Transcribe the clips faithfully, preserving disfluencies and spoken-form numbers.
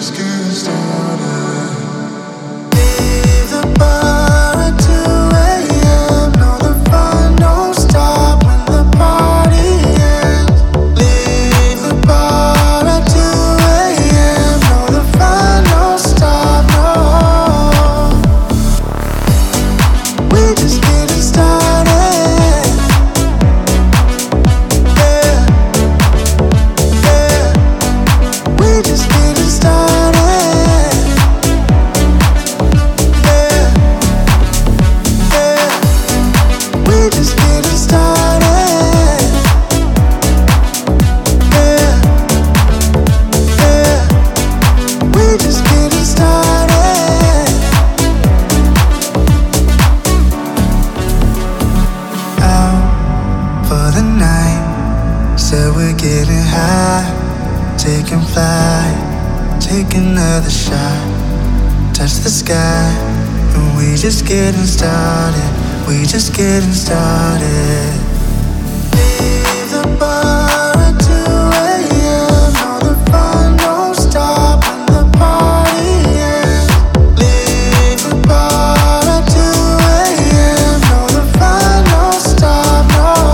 Getting started, we just getting started. Leave the bar at two a.m. No, the fun don't stop when the party ends. Leave the bar at two a.m. No, the fun don't stop,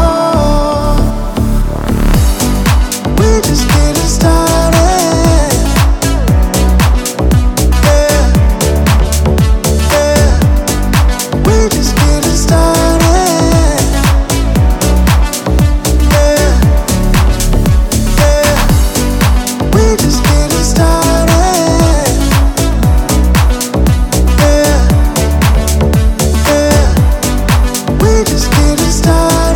no. We just getting started. Start